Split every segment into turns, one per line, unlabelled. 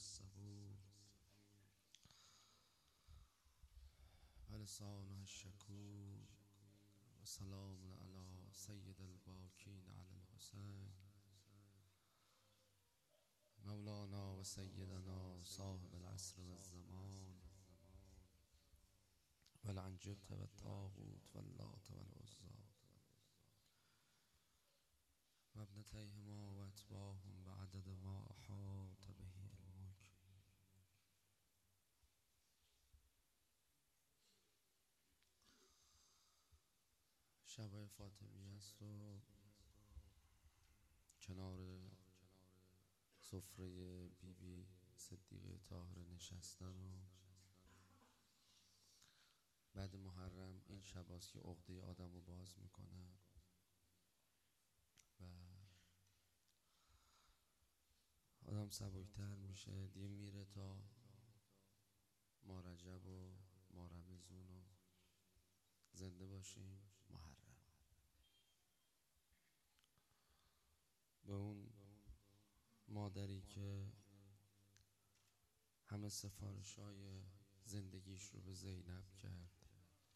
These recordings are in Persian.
الصبور ولسانه الشكور وسلام على سيد الباكين على الحسين مولانا وسيدنا صاحب العصر والزمان والعنجبت والطاغوت واللات والعزى وابنتيهما واتباعهم بعدد ما احاط به علمك. شب فاطمی است و کنار سفره بی صدیقه طاهره نشستن و بعد محرم این شب هاست که عقده آدم رو باز میکنه و آدم سبکتر میشه دیگه، میره تا ما رجب و ما رمضان و زنده باشیم محرم. به اون مادری که همه سفارش‌های زندگیش رو به زینب کرد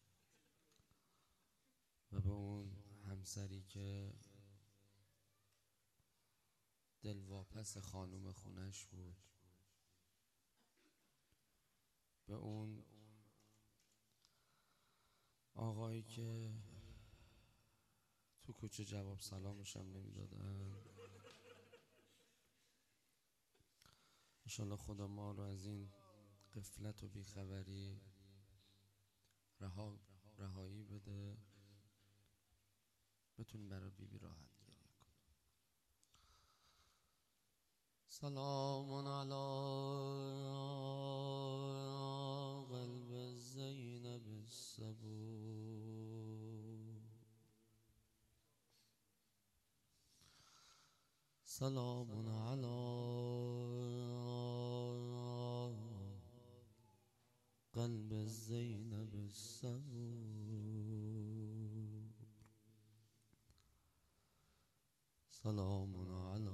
و به اون همسری که دلواپس خانم خونش بود، به اون آقایی که تو کوچه جواب سلامش هم نمیدادن. انشالله خدا ما رو از این غفلت و بیخبری رهایی بده، بتونیم برای بیبی راحت گریه کنیم. سلام علی قلب زینب الصبور، سلام علی قلب زینب الصبور، سلام علی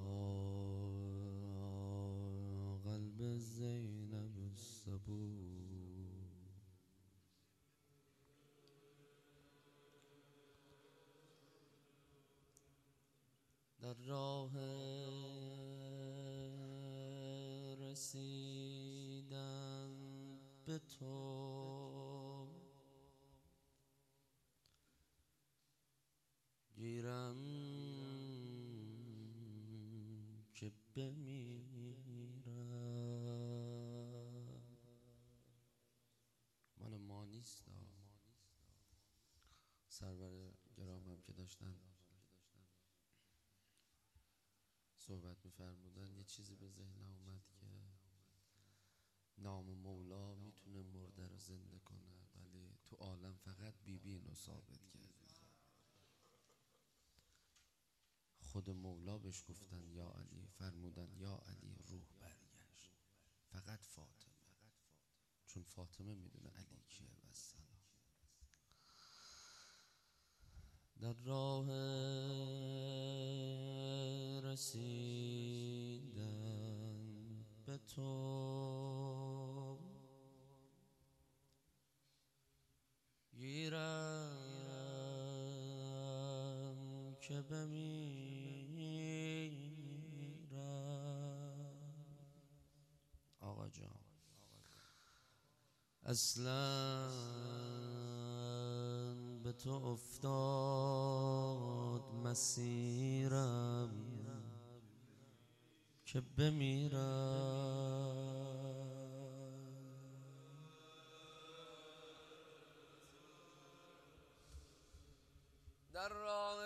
قلب زینب الصبور. در راه رسیدن به تو گیرم که بمیرم. مال ما نیست. سرور گرامم که داشتن صحبت می‌فرمودن، یه چیزی به ذهنم اومد که نام مولا میتونه مرده رو زنده کنه، ولی تو عالم فقط بیبی اینو ثابت کرده. خود مولا بهش گفتن یا علی، فرمودن یا علی روح برگشت، فقط فاطمه، چون فاطمه میدونه علی کیه. و السلام. در راه رسیدن به تو گیرم که بمیرم. آقا جان اصلا به تو افتاد مسیرم که بمیرم. در راه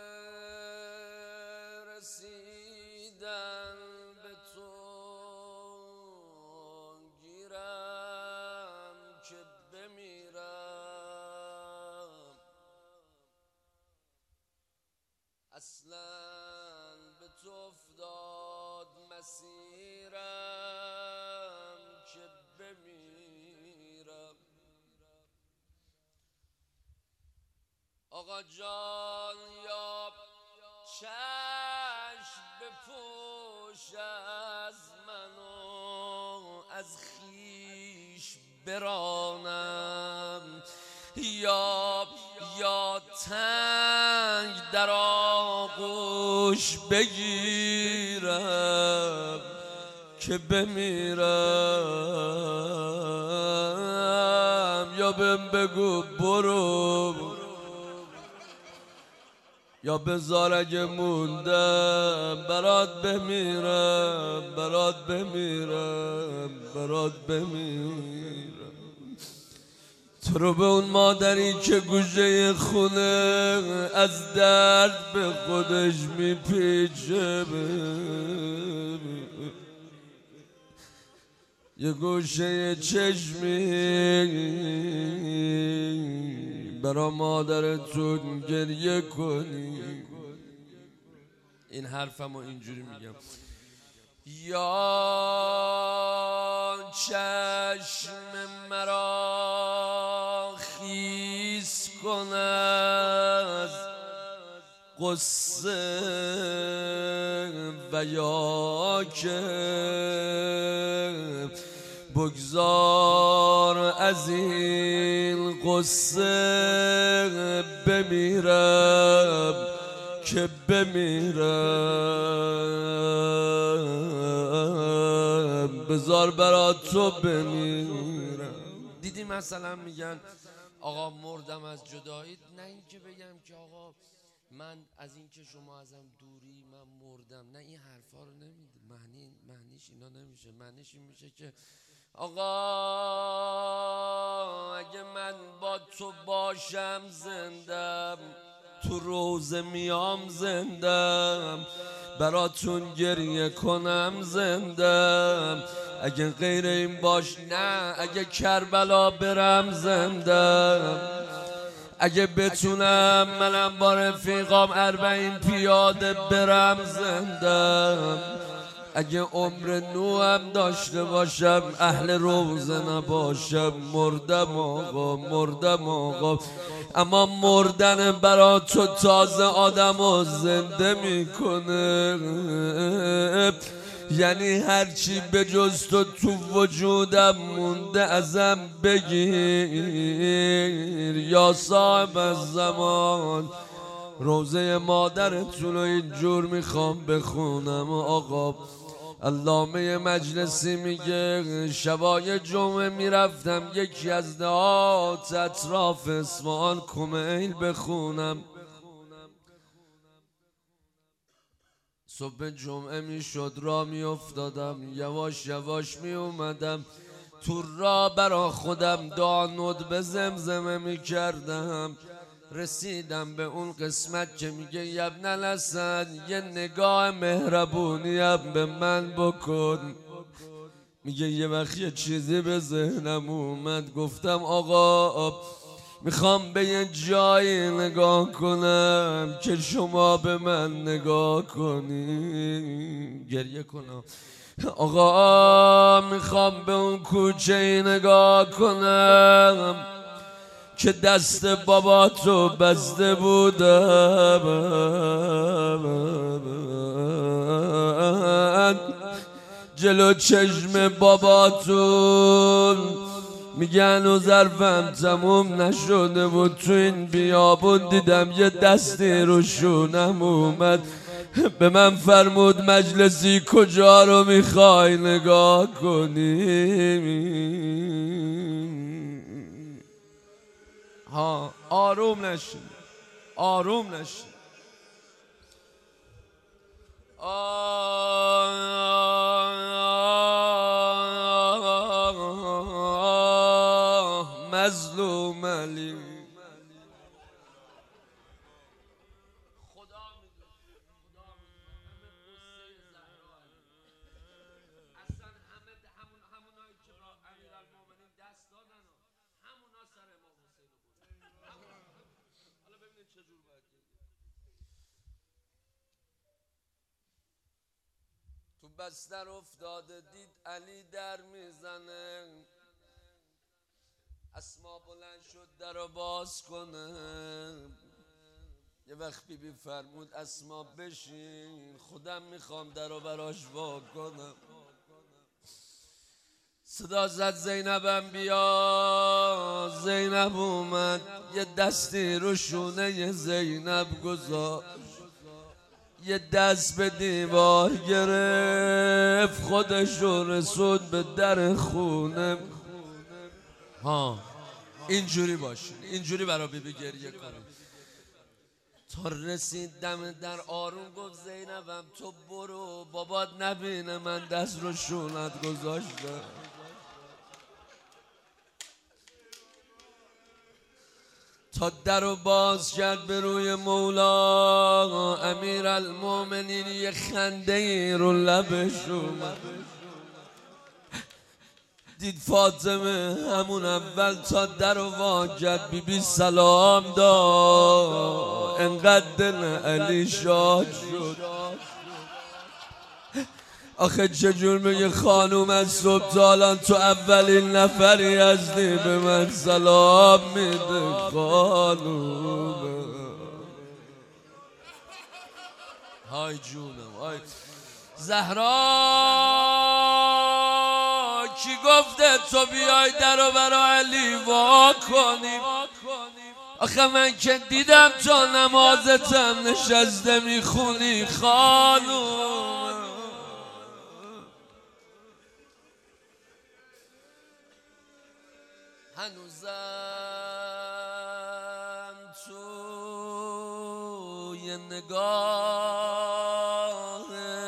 رسیدن به تو گیرم که بمیرم. اصلا به تو افتاد مسیرم که بمیرم. آقا جان یا چشم بپوش از منو از خیش برانم، یا تنگ در آغوش بگیرم که بمیرم، یا بهم بگو برو، یا بذار اگه موندم برات بمیرم، برات بمیرم، برات بمیرم. تو رو به اون مادری که گوشه خونه از درد به خودش میپیچه، یه گوشه چشمی برا مادرتون گریه کنی. این حرفمو اینجوری میگم: یا چشم مرا خیس کن از قصه، و یا که بگذار از این قصه بمیرم که بمیرم، بذار برات تو بمیرم. دیدی مثلا میگن آقا مردم از جدایی، نه اینکه بگم که آقا من از این که شما ازم دوری من مردم، نه این حرفا رو نمیده. معنیش اینا نمیشه. معنیش این میشه که آقا اگه من با تو باشم زندم، تو روزه میام زندم، براتون گریه کنم زندم، اگه غیر این باش نه، اگه کربلا برم زندم، اگه بتونم منم با رفیقام 40 پیاده برم زندم، اگه عمر نوام داشته باشم اهل روزه نباشم مردم آقا، مردم آقا. اما مردن برا تو تازه آدمو زنده میکنه، یعنی هرچی به جز تو وجودم مونده ازم بگیر. یا صاحب الزمان روزه مادرتون رو اینجور میخوام بخونم. آقا علامه مجلسی میگه شبای جمعه میرفتم یکی از دهات اطراف اصفهان کمیل بخونم. صبح جمعه میشد را میافتادم، یواش یواش میومدم تو را برا خودم دانود به زمزمه میکردم. رسیدم به اون قسمت که میگه یبن الاسد یه نگاه مهربونی هم به من بکن. میگه یه وقت یه چیزی به ذهنم اومد، گفتم آقا میخوام به یه جایی نگاه کنم که شما به من نگاه کنی. گریه کنم. آقا میخوام به اون کوچه نگاه کنم که دست باباتو بسته بودم، جلو چشم باباتون میگن و ظرفم تموم نشده بود، تو این بیابون دیدم یه دستی رو شونم اومد، به من فرمود مجلسی کجا رو میخوای نگاه کنی. ها آروم نشین، آروم نشین. مظلوم علی تو بستر افتاده دید علی در میزنه، اسما بلند شد در رو باز کنه. یه وقت بی فرمود اسما بشین خودم میخوام در رو براش وا کنم. صدا زد زینبم بیا، زینب اومد، یه دستی رو شونه زینب گذاشت، یه دست به دیوار گرفت، خودش رو رسود به در خونه. ها اینجوری باشین، اینجوری برا بیبی گریه کنید. تا رسید دم در آروم گفت زینبم تو برو، بابات نبینه من دست رو شونت گذاشتم. تا در رو باز کرد به روی مولا امیرالمومنین، یه خنده ای رو لبش اومد. دید فاطمه همون اول تا در رو وا کرد، بیبی سلام داد، انقدر دل علی شاد شد. آخه چجور میگه خانوم از صبح تا الان تو اولین نفری هستی به من سلام میده خانوم. های جونم های زهرا، کی گفته تو بیای در و برا علی وا کنیم؟ آخه من که دیدم تا نمازتم نشسته میخونی خانوم. هنوزم تو یه نگاه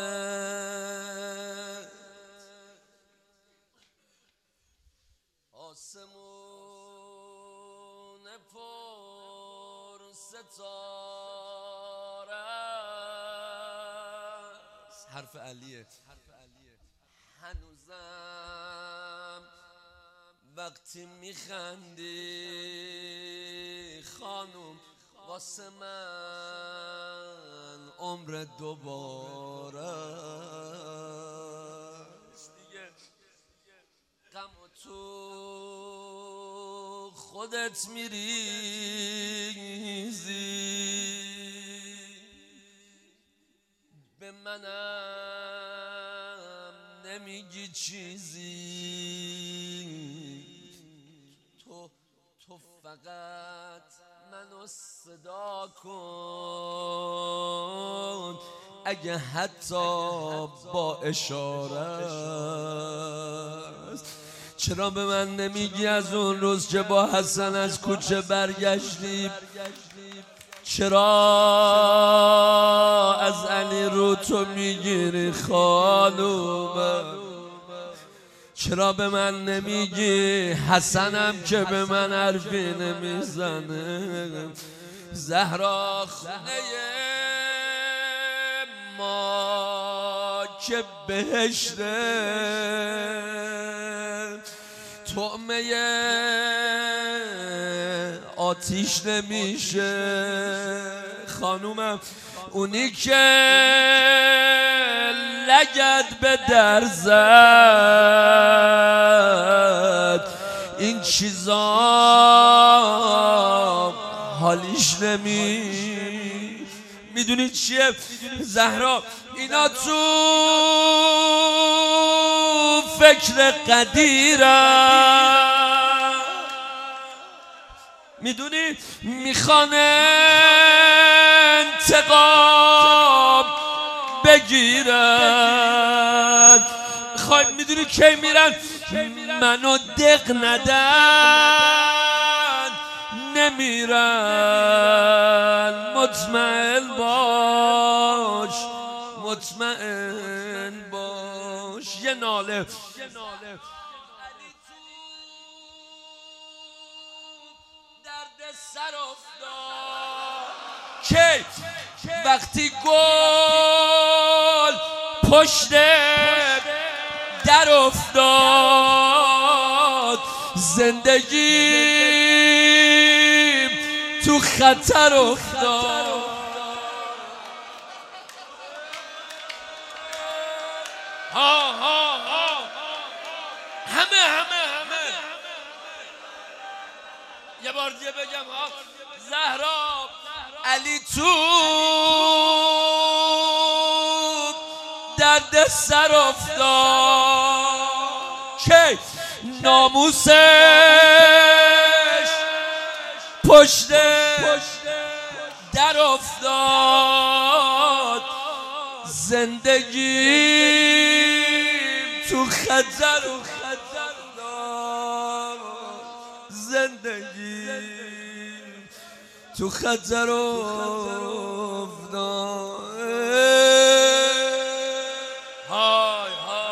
آسمون پر ستاره است. حرف علیه. هنوزم وقتی میخندی خانوم واسه من عمر دوباره است. دیگه غم و تو خودت میریزی، به منم نمیگی چیزی. تو فقط منو صدا کن، اگه حتی با اشاره است. چرا به من نمیگی از اون روز که با حسن از کوچه برگشتی؟ چرا از علی رو تو میگیری خانومم؟ چرا به من نمیگی حسنم که به من حرفی نمیزنه؟ زهرا خونه ما که بهشته، طعمه آتیش نمیشه خانومم. اونی که لگد به در زد، این چیزا حالیش میدونی چیه زهرا؟ اینا تو فکر قدیرم، میدونی میخوان انتقام بگیرن. میدونی کی میرن منو دق ندن؟ نمیرن. مطمئن باش، مطمئن باش. یه ناله سر افتاد که وقتی گل پشت در افتاد، زندگیم تو خطر افتاد. همه یه بار دیگه بگم زهرا علی تو درد سر افتاد که ناموسش پشت در افتاد، زندگیم تو خطر داد، زندگیم تو خطر افتاد. های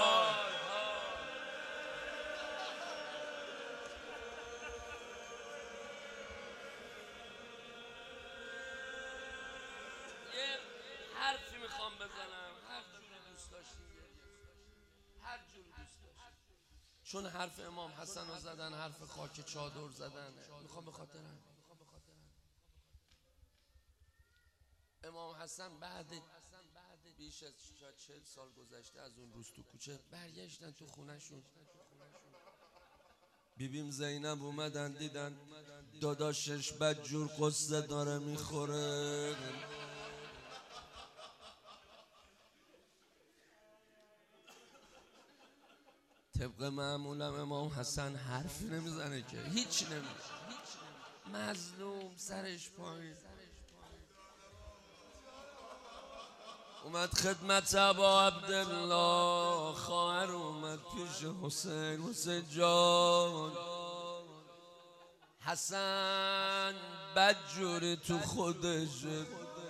حرفی میخوام بزنم، هر جوری دوست داشتین، هر جوری دوست داشتین، چون حرف امام حسن رو زدن، حرف خاک چادر زدن. میخوام به خاطر امام حسن بعد بیش از 40 سال گذشته از اون روز تو کوچه برگشتن تو خونهشون. بیبیم زینب اومدن دیدن داداشش بدجور قصه داره میخوره. طبق معمولم امام حسن حرفی نمیزنه که، هیچ نمیزنه، مظلوم سرش پایین. اومد خدمت ابا عبدالله، خواهر اومد پیش حسین. حسین جان، حسن بدجوری تو خودشه،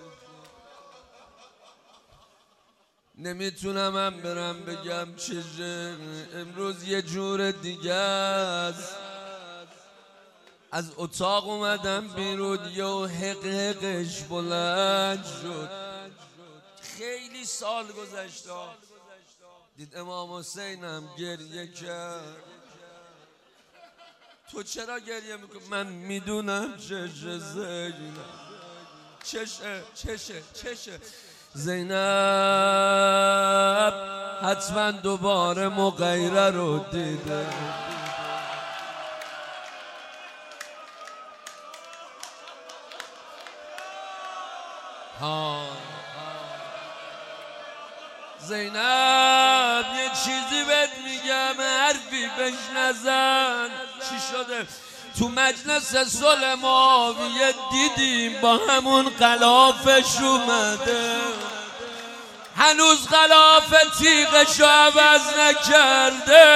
نمیتونم من برم بگم چشه. امروز یه جور دیگه است. از اتاق اومدم بیرون، یه حقش بلند شد. خیلی سال گذشته، دید امام حسینم گریه کرد. تو چرا گریه میکنی؟ من میدونم چشه زینب، چشه زینب حتما دوباره مغیره رو دیده. زینب یه چیزی بهت میگم، حرفی بهش نزن. چی شده؟ تو مجلس صلح معاویه دیدیم با همون غلافش اومده، هنوز غلاف تیغشو عوض نکرده.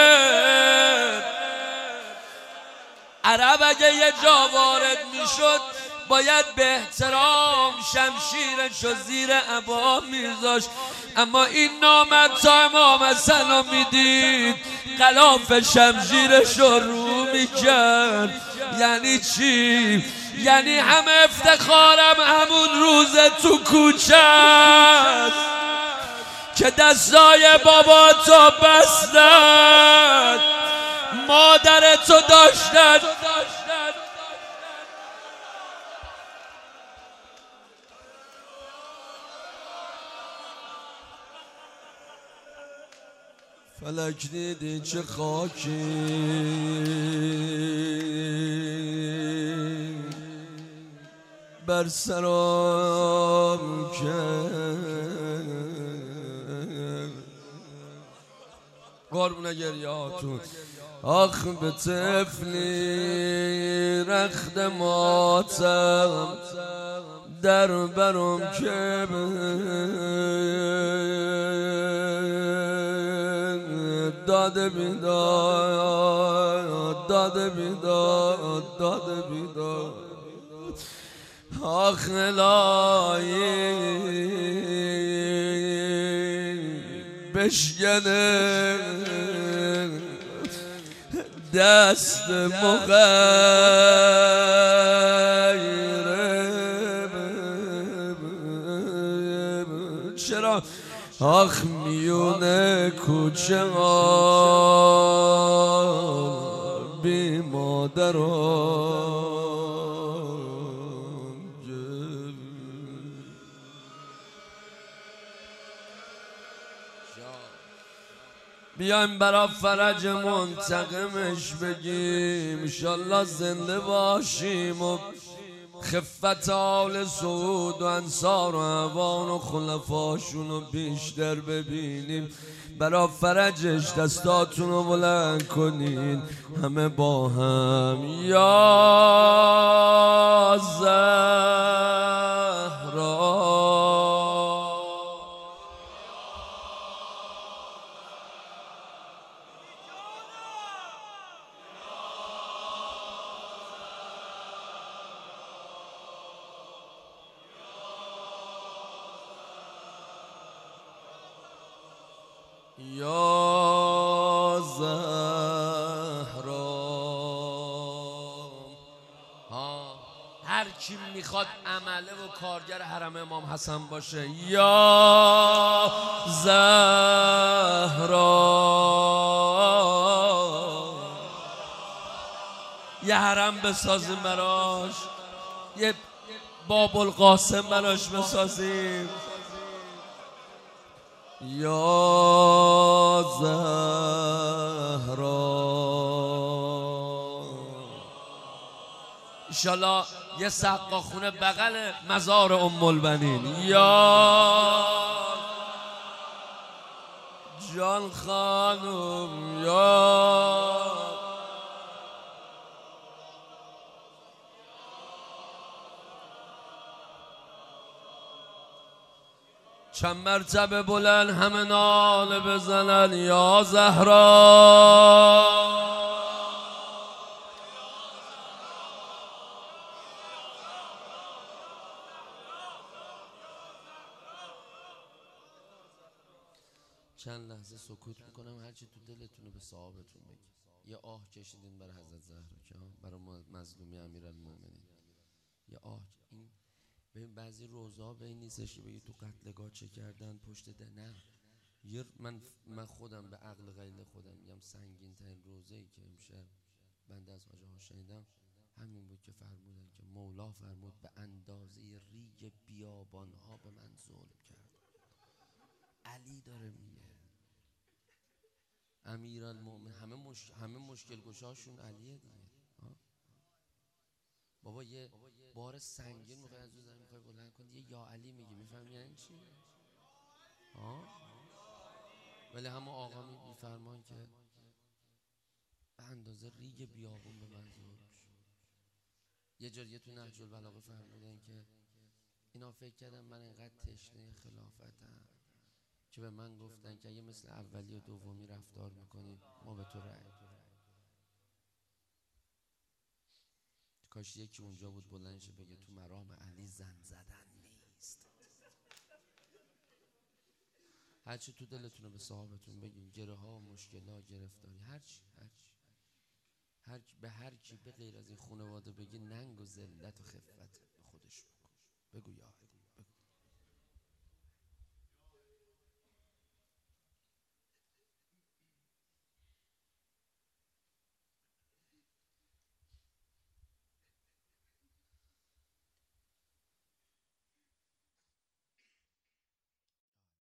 عرب اگه یه جا وارد میشد باید به احترام شمشیرشو زیر عبا میذاشت، اما این نامرد تا امام حسن رو میدید غلاف شمشیرشو رو میکرد. یعنی چی؟ یعنی همه افتخارم همون روز تو کوچه است که دستای بابا تو بستن، مادر تو داشتن. فلک دیدی چه خاکی بر سرم کرد. قربون گریاتون. آخ به طفلی رخت ماتم در برم که داده بیداد، داده بیداد، داده بیداد. آخ الهی بشکنه دست مغیره. چرا؟ آخ میونه کوچه ها بی مادران. بیایم برا فرج منتقمش بگیم انشالله زنده باشیم و خفت آل سعود و انصار و اوان و خلفاشون رو بیشتر ببینیم. برا فرجش دستاتون رو بلند کنین همه با هم. یا زهرا یا زهرا. هر کی میخواد عمله و کارگر حرم امام حسن باشه. یا زهرا. یه حرم بسازیم براش، یه باب القاسم براش بسازیم. یا زهرا. انشالله یه سقا خونه بغل مزار ام البنین. یا جان خانم. یا چند مرتبه بلند همه ناله بزنن. یا زهرا. چند لحظه سکوت میکنم، هرچی تو دلتونه به صحابتون بگید. یه آه کشیدین برای حضرت زهرا که برای مظلومی امیرالمومنین. یه آه. این ببین بعضی روزا به این نیستش که بگی تو قتلگاه چه کردن پشت ده. نه، من خودم به عقل غیر خودم میگم سنگین ترین روزه‌ای که امشب بنده از حاج آقا شنیدم همین بود که فرمودن که مولا فرمود به اندازه ریگ بیابان‌ها به من ظلم کرد. علی داره میگه امیرالمومنین همه مشکل گشاشون علیه دیگه. بابا یه بار سنگین میخوای از زمین میخوای بلند کنی، یه یا علی میگی، میفهمی یعنی چی؟ ولی همه آقا میفرمان که به اندازه ریگ بیابون به من ظلم شد. یه جاریه تو نهج البلاغه فرمودن که اینا فکر کردن من اینقدر تشنه خلافتم که به من گفتن که اگه مثل اولی و دومی رفتار میکنی ما به تو رأی. کاش یکی اونجا بود بلند شه بگه تو مرام علی زن زدن نیست. هرچی تو دلتونه به صحابتون بگین، گره ها، مشکل ها، گرفتاری، هرچی به هر کی به غیر از این خانواده بگی ننگ و ذلت و خفت به خودش بکن. بگو یا